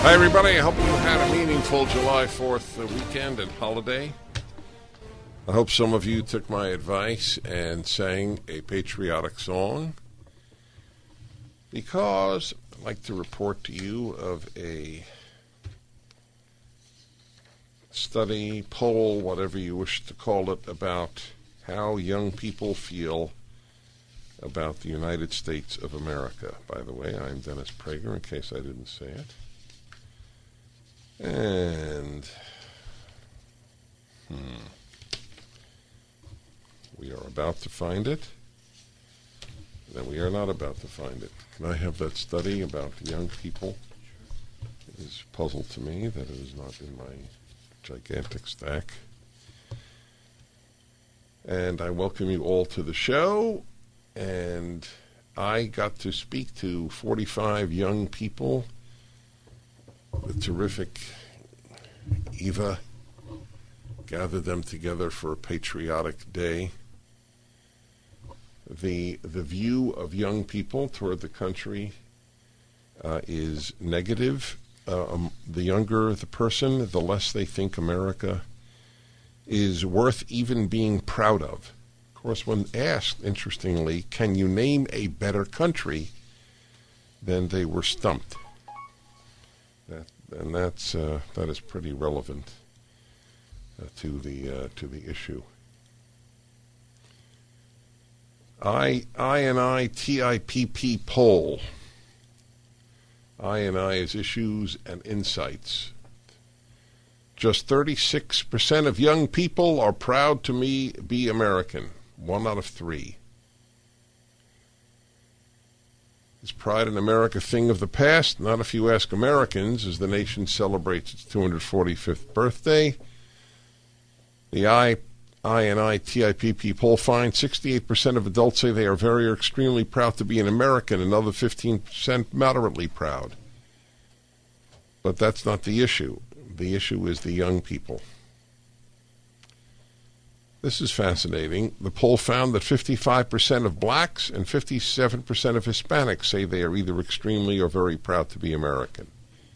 Hi, everybody. I hope you had a meaningful July 4th weekend and holiday. I hope some of you took my advice and sang a patriotic song, because I'd like to report to you of a study, poll, whatever you wish to call it, about how young people feel about the United States of America. By the way, I'm Dennis Prager, in case I didn't say it. And we are about to find it. Then we are not about to find it. Can I have that study about young people? It is a puzzle to me that it is not in my gigantic stack. And I welcome you all to the show. And I got to speak to 45 young people. The terrific Eva gathered them together for a patriotic day. The view of young people toward the country is negative. The younger the person, the less they think America is worth even being proud of. Of course, when asked, interestingly, can you name a better country, then they were stumped. That is pretty relevant to the issue. INI-TIPP poll. INI is Issues and Insights. Just 36% of young people are proud to be American. 1 out of 3. Is pride in America a thing of the past? Not if you ask Americans, as the nation celebrates its 245th birthday. The INI-TIPP poll finds 68% of adults say they are very or extremely proud to be an American, another 15% moderately proud. But that's not the issue. The issue is the young people. This is fascinating. The poll found that 55% of blacks and 57% of Hispanics say they are either extremely or very proud to be American.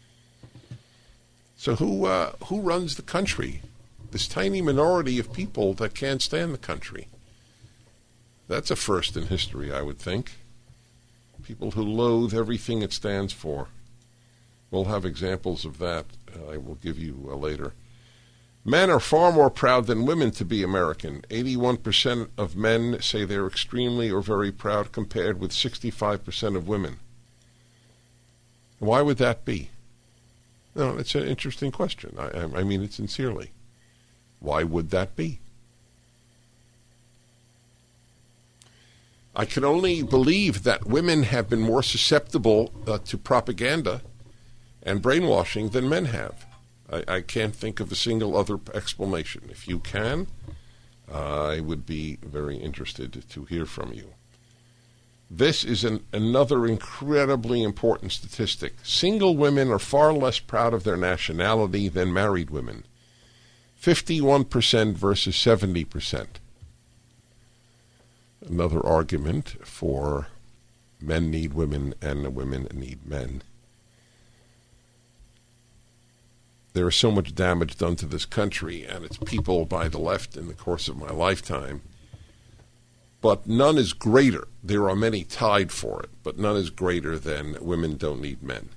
So who runs the country? This tiny minority of people that can't stand the country. That's a first in history, I would think. People who loathe everything it stands for. We'll have examples of that I will give you later. Men are far more proud than women to be American. 81% of men say they're extremely or very proud, compared with 65% of women. Why would that be? No, it's an interesting question. I mean it sincerely. Why would that be? I can only believe that women have been more susceptible to propaganda and brainwashing than men have. I can't think of a single other explanation. If you can, I would be very interested to hear from you. This is another incredibly important statistic. Single women are far less proud of their nationality than married women. 51% versus 70%. Another argument for men need women and women need men. There is so much damage done to this country and its people by the left in the course of my lifetime. But none is greater. There are many tied for it, but none is greater than women don't need men.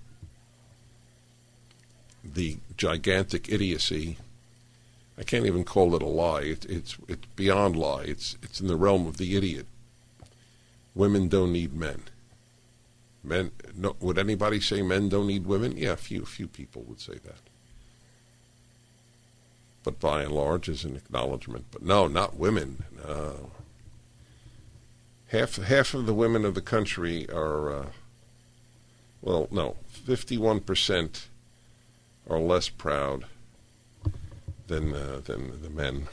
The gigantic idiocy, I can't even call it a lie. It's beyond lie. It's in the realm of the idiot. Women don't need men. Men. No, would anybody say men don't need women? Yeah, a few people would say that. But by and large, is an acknowledgement. But no, not women. Half of the women of the country are, 51% are less proud than the men.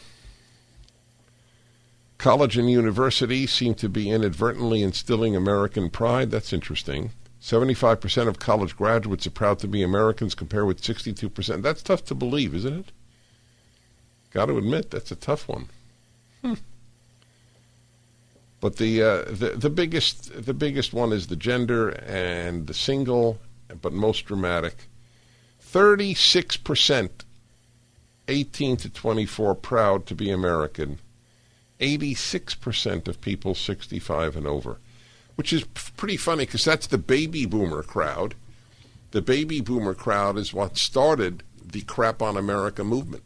College and university seem to be inadvertently instilling American pride. That's interesting. 75% of college graduates are proud to be Americans, compared with 62%. That's tough to believe, isn't it? Got to admit, that's a tough one. But the biggest one is the gender, and the single, but most dramatic, 36%, 18 to 24, proud to be American. 86% of people 65 and over, which is pretty funny because that's the baby boomer crowd. The baby boomer crowd is what started the Crap on America movement.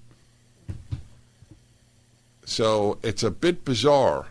So it's a bit bizarre.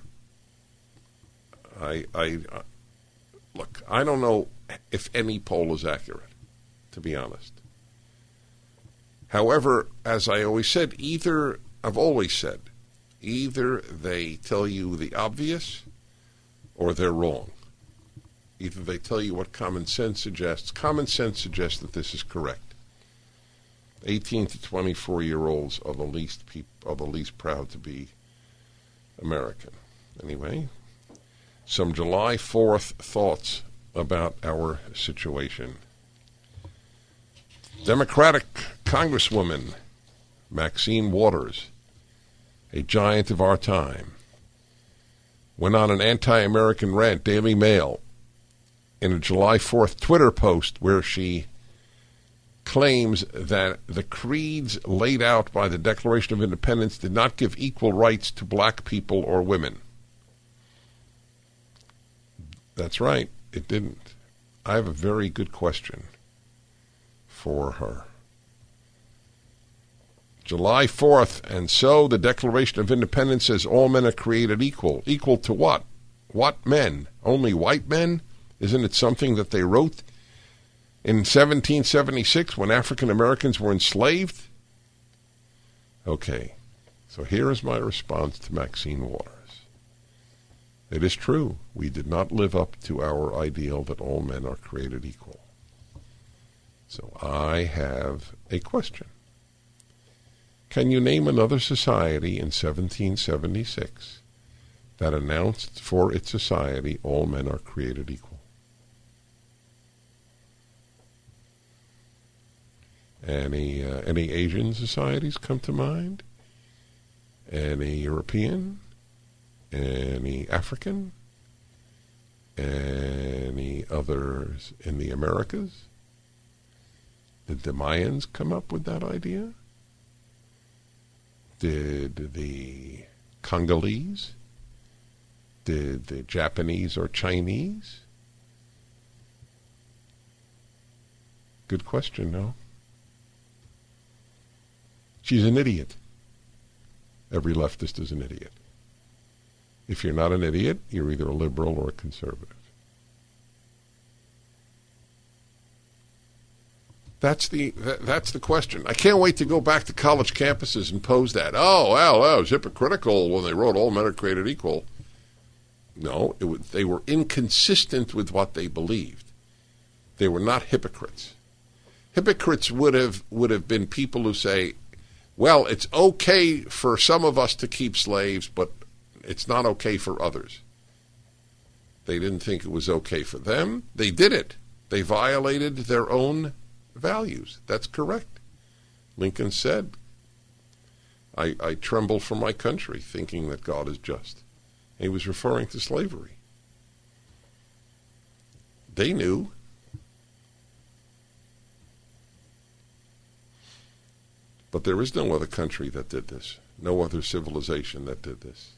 Look, I don't know if any poll is accurate, to be honest. However, as I always said, I've always said, either they tell you the obvious or they're wrong. Either they tell you what common sense suggests. Common sense suggests that this is correct. 18 to 24-year-olds are the least proud to be American. Anyway, some July 4th thoughts about our situation. Democratic Congresswoman Maxine Waters, a giant of our time, went on an anti-American rant, Daily Mail, in a July 4th Twitter post where she claims that the creeds laid out by the Declaration of Independence did not give equal rights to black people or women. That's right, it didn't. I have a very good question for her. July 4th, and so the Declaration of Independence says all men are created equal. Equal to what? What men? Only white men? Isn't it something that they wrote in 1776 when African Americans were enslaved? Okay, so here is my response to Maxine Waters. It is true, we did not live up to our ideal that all men are created equal. So I have a question. Can you name another society in 1776 that announced for its society all men are created equal? Any Asian societies come to mind? Any European? Any African? Any others in the Americas? Did the Mayans come up with that idea? Did the Congolese? Did the Japanese or Chinese? Good question, no? She's an idiot. Every leftist is an idiot. If you're not an idiot, you're either a liberal or a conservative. That's the question. I can't wait to go back to college campuses and pose that. Oh, well, that was hypocritical when they wrote all men are created equal. No, they were inconsistent with what they believed. They were not hypocrites. Hypocrites would have been people who say, well, it's okay for some of us to keep slaves, but it's not okay for others. They didn't think it was okay for them. They did it. They violated their own values. That's correct. Lincoln said, I tremble for my country, thinking that God is just. He was referring to slavery. They knew. But there is no other country that did this. No other civilization that did this.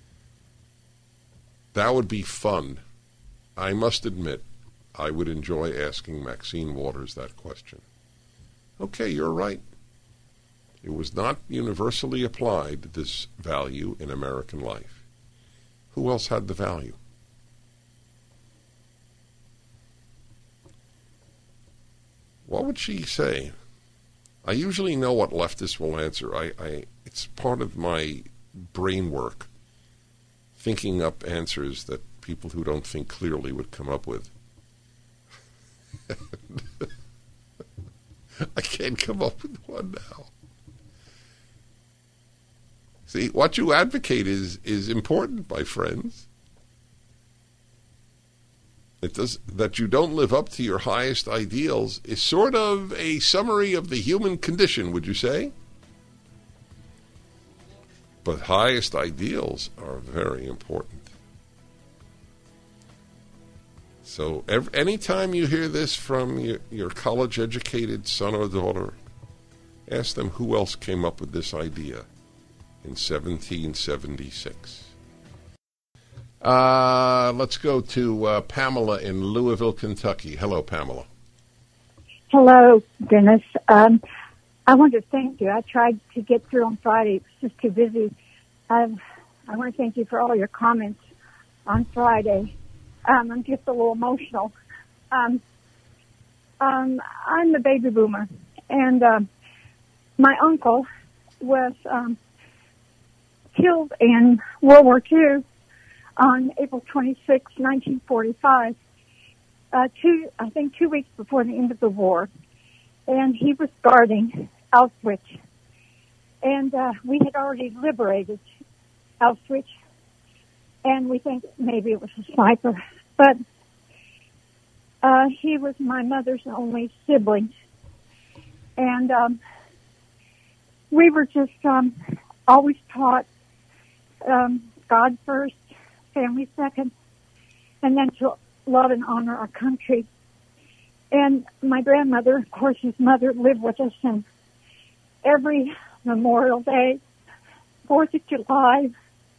That would be fun. I must admit, I would enjoy asking Maxine Waters that question. Okay, you're right. It was not universally applied, this value in American life. Who else had the value? What would she say? I usually know what leftists will answer. It's part of my brain work, thinking up answers that people who don't think clearly would come up with. I can't come up with one now. See, what you advocate is important, my friends. That you don't live up to your highest ideals is sort of a summary of the human condition, would you say? But highest ideals are very important. So anytime you hear this from your college-educated son or daughter, ask them who else came up with this idea in 1776. Let's go to Pamela in Louisville, Kentucky. Hello, Pamela. Hello, Dennis. I want to thank you. I tried to get through on Friday. It was just too busy. I want to thank you for all your comments on Friday. I'm just a little emotional. I'm the baby boomer, and my uncle was killed in World War II on April 26, 1945, 2 weeks before the end of the war. And he was guarding Auschwitz. And we had already liberated Auschwitz, and we think maybe it was a sniper. But he was my mother's only sibling. And we were just always taught God first, family second, and then to love and honor our country. And my grandmother, of course, his mother, lived with us, and every Memorial Day, 4th of July,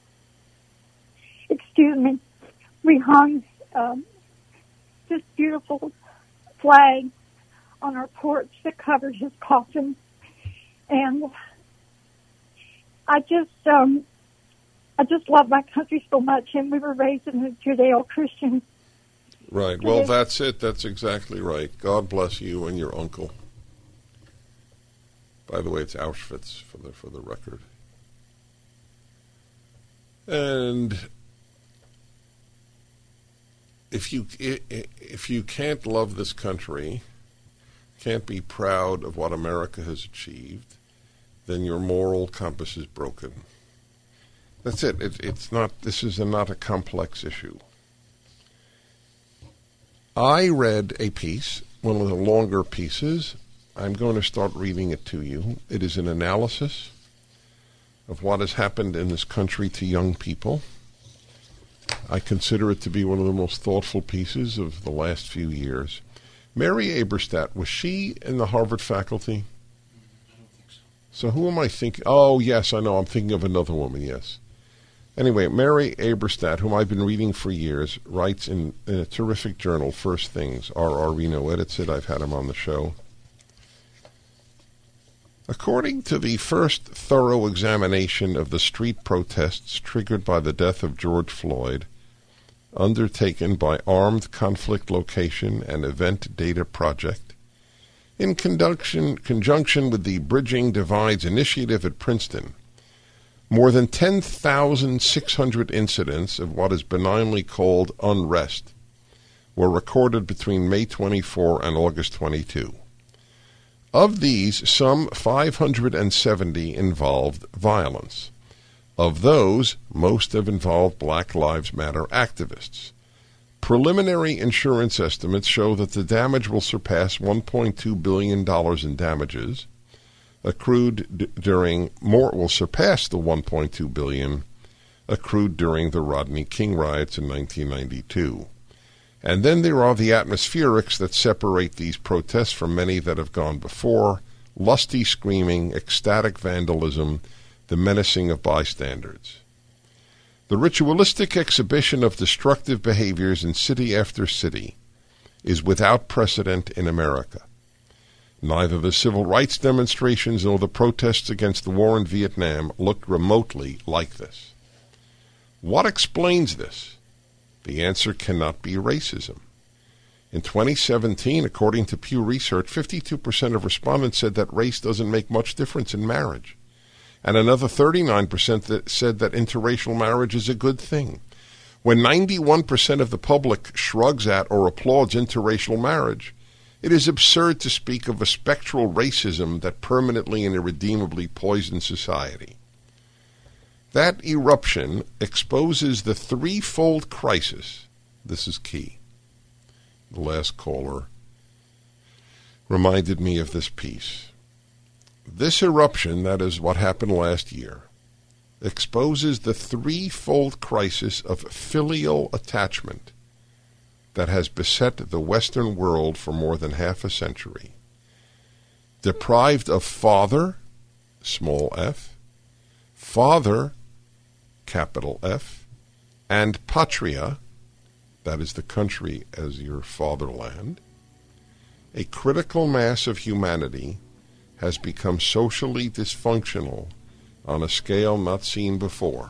we hung this beautiful flag on our porch that covered his coffin. And I just love my country so much, and we were raised in a Judeo-Christian. Right. Well, that's it. That's exactly right. God bless you and your uncle. By the way, it's Auschwitz for the record. And if you can't love this country, can't be proud of what America has achieved, then your moral compass is broken. That's it. It's not. This is not a complex issue. I read a piece, one of the longer pieces. I'm going to start reading it to you. It is an analysis of what has happened in this country to young people. I consider it to be one of the most thoughtful pieces of the last few years. Mary Eberstadt, was she in the Harvard faculty? I don't think so. So who am I thinking? Oh, yes, I know. I'm thinking of another woman, yes. Anyway, Mary Eberstadt, whom I've been reading for years, writes in a terrific journal, First Things. R.R. Reno edits it. I've had him on the show. According to the first thorough examination of the street protests triggered by the death of George Floyd, undertaken by Armed Conflict Location and Event Data Project, in conjunction with the Bridging Divides Initiative at Princeton, more than 10,600 incidents of what is benignly called unrest were recorded between May 24 and August 22. Of these, some 570 involved violence. Of those, most have involved Black Lives Matter activists. Preliminary insurance estimates show that the damage will surpass $1.2 billion in damages, will surpass the $1.2 billion accrued during the Rodney King riots in 1992. And then there are the atmospherics that separate these protests from many that have gone before: lusty screaming, ecstatic vandalism, the menacing of bystanders. The ritualistic exhibition of destructive behaviors in city after city is without precedent in America. Neither the civil rights demonstrations nor the protests against the war in Vietnam looked remotely like this. What explains this? The answer cannot be racism. In 2017, according to Pew Research, 52% of respondents said that race doesn't make much difference in marriage. And another 39% that said that interracial marriage is a good thing. When 91% of the public shrugs at or applauds interracial marriage, it is absurd to speak of a spectral racism that permanently and irredeemably poisons society. That eruption exposes the threefold crisis. This is key. The last caller reminded me of this piece. This eruption, that is what happened last year, exposes the threefold crisis of filial attachment that has beset the Western world for more than half a century. Deprived of father, small f, father, capital F, and patria, that is the country as your fatherland, a critical mass of humanity has become socially dysfunctional on a scale not seen before.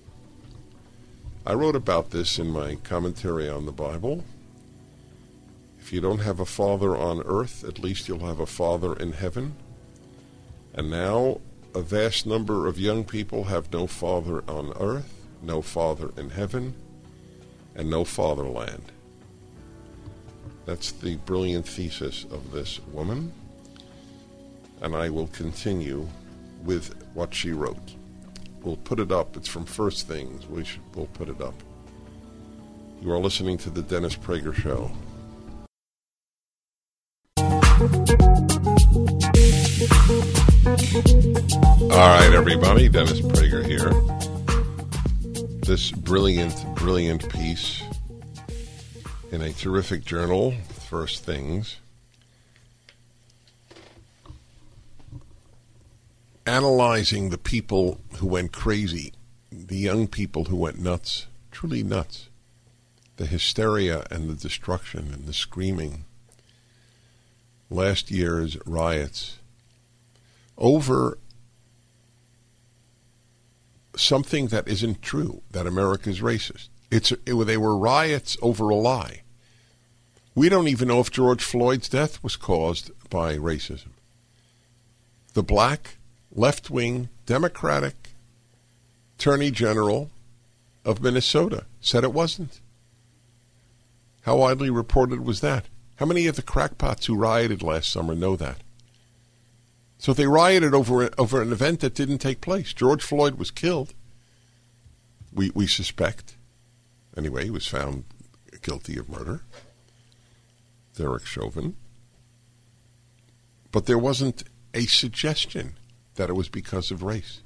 I wrote about this in my commentary on the Bible. If you don't have a father on earth, at least you'll have a father in heaven. And now a vast number of young people have no father on earth, no father in heaven, and no fatherland. That's the brilliant thesis of this woman. And I will continue with what she wrote. We'll put it up. It's from First Things. We'll put it up. You are listening to the Dennis Prager Show. All right, everybody. Dennis Prager here. This brilliant piece in a terrific journal, First Things, analyzing the people who went crazy, the young people who went nuts, truly nuts, the hysteria and the destruction and the screaming. Last year's riots over something that isn't true, that America's racist. They were riots over a lie. We don't even know if George Floyd's death was caused by racism. The black, left-wing, Democratic Attorney General of Minnesota said it wasn't. How widely reported was that? How many of the crackpots who rioted last summer know that? So they rioted over an event that didn't take place. George Floyd was killed. We suspect. Anyway, he was found guilty of murder. Derek Chauvin. But there wasn't a suggestion that it was because of race.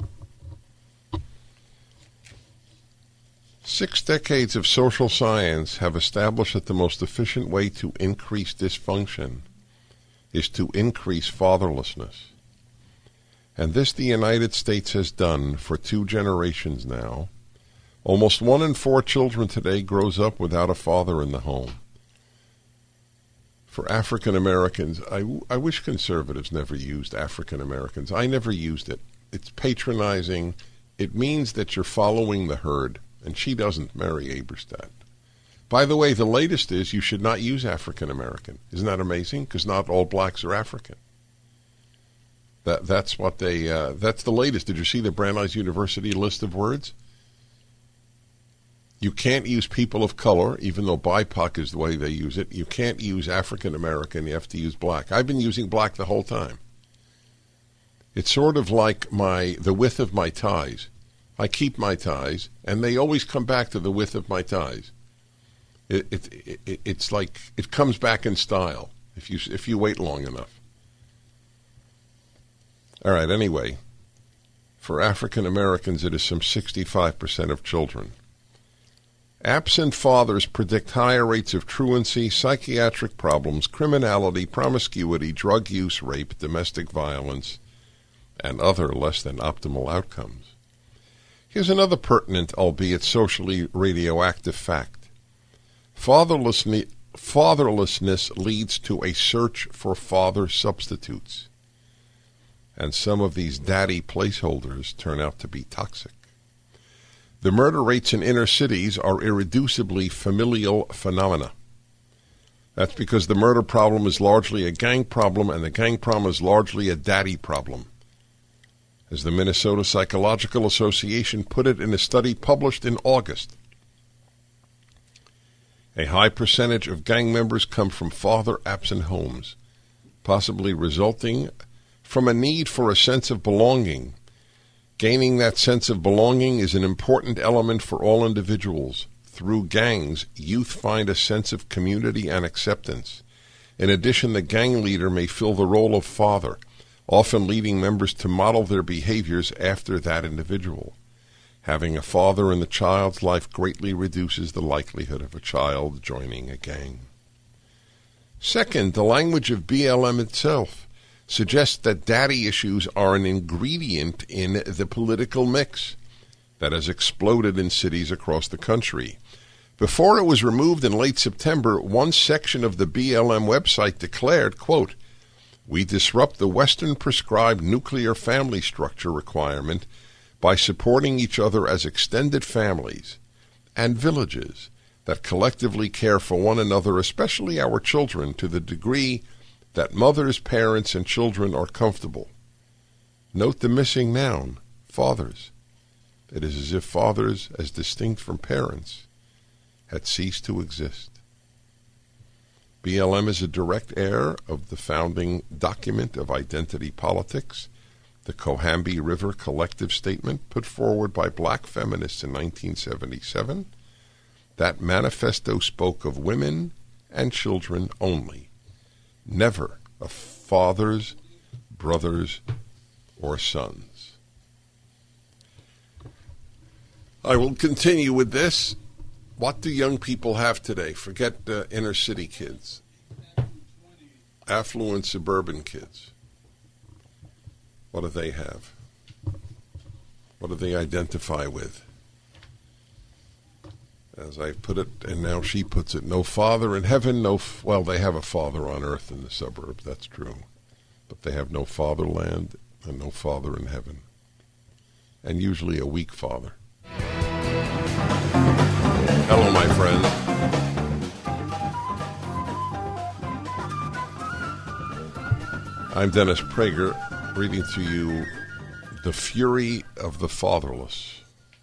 6 decades of social science have established that the most efficient way to increase dysfunction is to increase fatherlessness. And this the United States has done for 2 generations now. Almost 1 in 4 children today grows up without a father in the home. For African Americans, I wish conservatives never used African Americans. I never used it. It's patronizing. It means that you're following the herd, and she doesn't marry Eberstadt. By the way, the latest is you should not use African American. Isn't that amazing? Because not all blacks are African. That's what that's the latest. Did you see the Brandeis University list of words? You can't use people of color, even though BIPOC is the way they use it. You can't use African American. You have to use black. I've been using black the whole time. It's sort of like the width of my ties. I keep my ties, and they always come back to the width of my ties. It's like it comes back in style if you wait long enough. All right. Anyway, for African Americans, it is some 65% of children. Absent fathers predict higher rates of truancy, psychiatric problems, criminality, promiscuity, drug use, rape, domestic violence, and other less than optimal outcomes. Here's another pertinent, albeit socially radioactive fact. Fatherlessness leads to a search for father substitutes. And some of these daddy placeholders turn out to be toxic. The murder rates in inner cities are irreducibly familial phenomena. That's because the murder problem is largely a gang problem, and the gang problem is largely a daddy problem. As the Minnesota Psychological Association put it in a study published in August, a high percentage of gang members come from father-absent homes, possibly resulting from a need for a sense of belonging. Gaining that sense of belonging is an important element for all individuals. Through gangs, youth find a sense of community and acceptance. In addition, the gang leader may fill the role of father, often leading members to model their behaviors after that individual. Having a father in the child's life greatly reduces the likelihood of a child joining a gang. Second, the language of BLM itself suggests that daddy issues are an ingredient in the political mix that has exploded in cities across the country. Before it was removed in late September, one section of the BLM website declared, quote, "We disrupt the Western prescribed nuclear family structure requirement by supporting each other as extended families and villages that collectively care for one another, especially our children, to the degree that mothers, parents, and children are comfortable." Note the missing noun, fathers. It is as if fathers, as distinct from parents, had ceased to exist. BLM is a direct heir of the founding document of identity politics, the Cohambie River Collective Statement put forward by black feminists in 1977. That manifesto spoke of women and children only, never of fathers, brothers, or sons. I will continue with this. What do young people have today? Forget inner city kids, affluent suburban kids. What do they have? What do they identify with? As I put it, and now she puts it, no father in heaven, well, they have a father on earth in the suburbs, that's true. But they have no fatherland and no father in heaven. And usually a weak father. Hello, my friend. I'm Dennis Prager, reading to you The Fury of the Fatherless.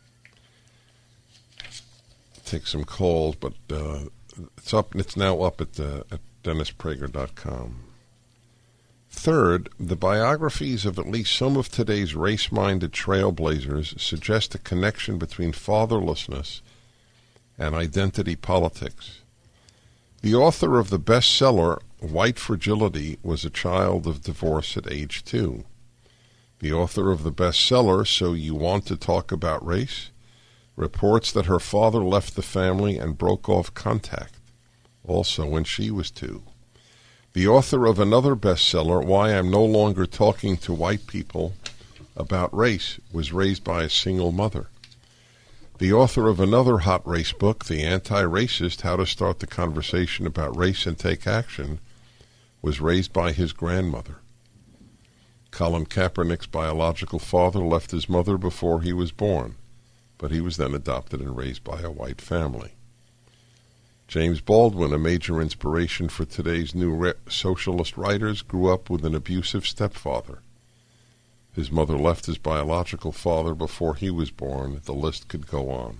Take some calls, but it's now up at DennisPrager.com. Third, the biographies of at least some of today's race-minded trailblazers suggest a connection between fatherlessness and identity politics. The author of the bestseller, White Fragility, was a child of divorce at age 2. The author of the bestseller, So You Want to Talk About Race, reports that her father left the family and broke off contact, also when she was 2. The author of another bestseller, Why I'm No Longer Talking to White People About Race, was raised by a single mother. The author of another hot race book, The Anti-Racist, How to Start the Conversation About Race and Take Action, was raised by his grandmother. Colin Kaepernick's biological father left his mother before he was born, but he was then adopted and raised by a white family. James Baldwin, a major inspiration for today's new socialist writers, grew up with an abusive stepfather. His mother left his biological father before he was born. The list could go on.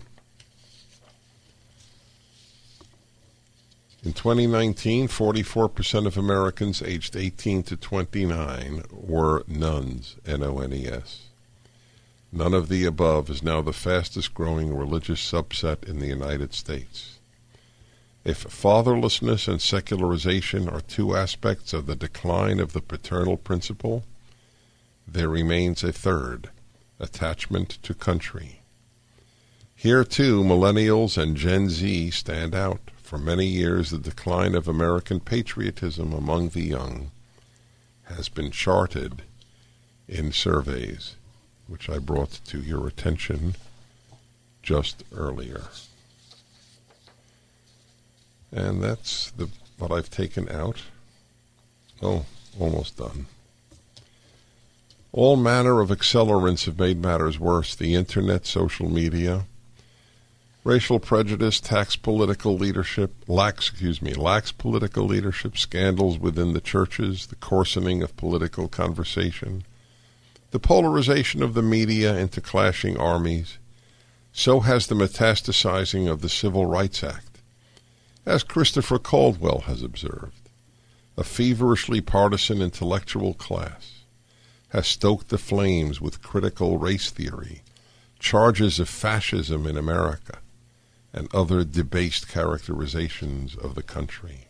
In 2019, 44% of Americans aged 18 to 29 were nuns, N-O-N-E-S. None of the above is now the fastest growing religious subset in the United States. If fatherlessness and secularization are two aspects of the decline of the paternal principle, there remains a third, attachment to country. Here, too, millennials and Gen Z stand out. For many years, the decline of American patriotism among the young has been charted in surveys, which I brought to your attention just earlier. And that's what I've taken out. Oh, almost done. All manner of accelerants have made matters worse. The internet, social media, racial prejudice, lacks political leadership, scandals within the churches, the coarsening of political conversation, the polarization of the media into clashing armies. So has the metastasizing of the Civil Rights Act. As Christopher Caldwell has observed, a feverishly partisan intellectual class has stoked the flames with critical race theory, charges of fascism in America, and other debased characterizations of the country.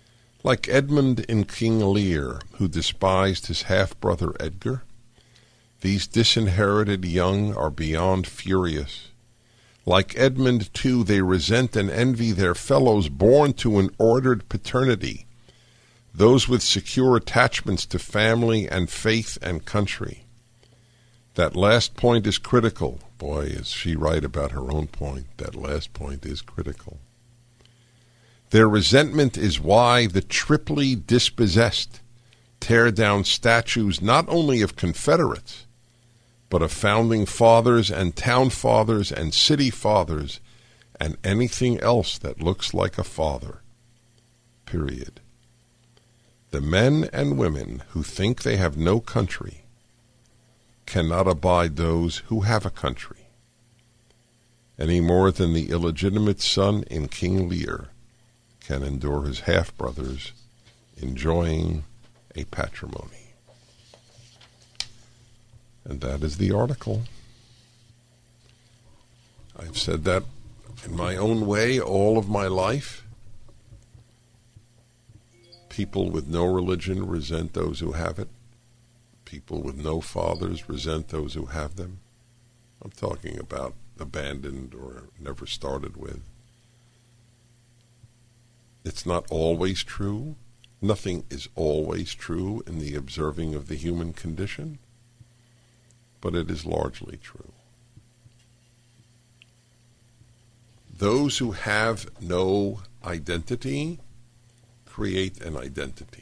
Like Edmund in King Lear, who despised his half-brother Edgar, These disinherited young are beyond furious. Like Edmund, too, they resent and envy their fellows born to an ordered paternity, those with secure attachments to family and faith and country. That last point is critical. Boy, is she right about her own point. That last point is critical. Their resentment is why the triply dispossessed tear down statues not only of Confederates, but of founding fathers and town fathers and city fathers and anything else that looks like a father. Period. The men and women who think they have no country cannot abide those who have a country, any more than the illegitimate son in King Lear can endure his half-brothers enjoying a patrimony. And that is the article. I've said that in my own way all of my life. People with no religion resent those who have it. People with no fathers resent those who have them. I'm talking about abandoned or never started with. It's not always true. Nothing is always true in the observing of the human condition, but it is largely true. Those who have no identity create an identity.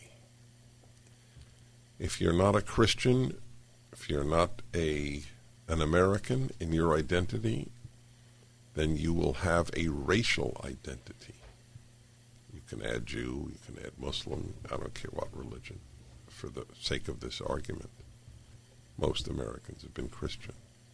If you're not a Christian, if you're not an American in your identity, then you will have a racial identity. You can add Jew, you can add Muslim, I don't care what religion, for the sake of this argument. Most Americans have been Christian.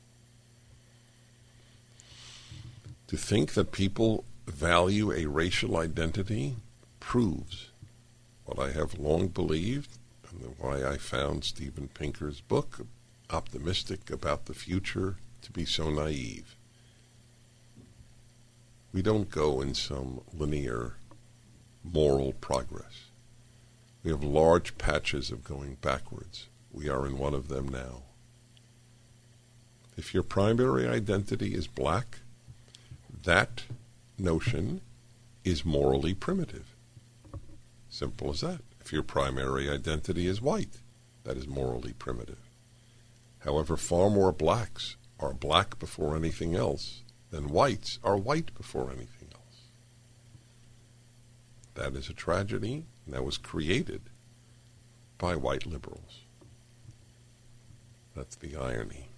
To think that people value a racial identity proves what I have long believed and why I found Steven Pinker's book, Optimistic About the Future, to be so naive. We don't go in some linear moral progress. We have large patches of going backwards. We are in one of them now. If your primary identity is black, that notion is morally primitive. Simple as that. If your primary identity is white, that is morally primitive. However, far more blacks are black before anything else than whites are white before anything else. That is a tragedy, and that was created by white liberals. That's the irony.